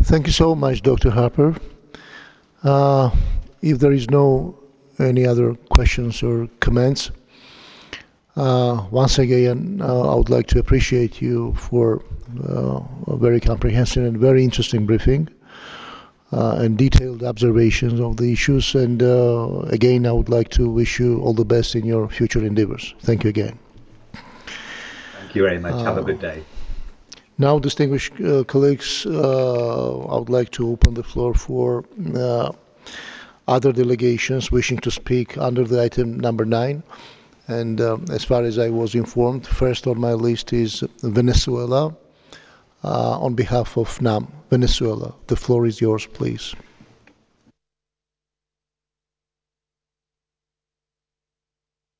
Thank you so much, Dr. Harper. Uh, if there is no any other questions or comments, once again, I would like to appreciate you for a very comprehensive and very interesting briefing and detailed observations of the issues. And again, I would like to wish you all the best in your future endeavors. Thank you again. Thank you very much. Have a good day. Now, distinguished colleagues, I would like to open the floor for other delegations wishing to speak under the item number 9. And as far as I was informed, first on my list is Venezuela on behalf of NAM. Venezuela, the floor is yours, please.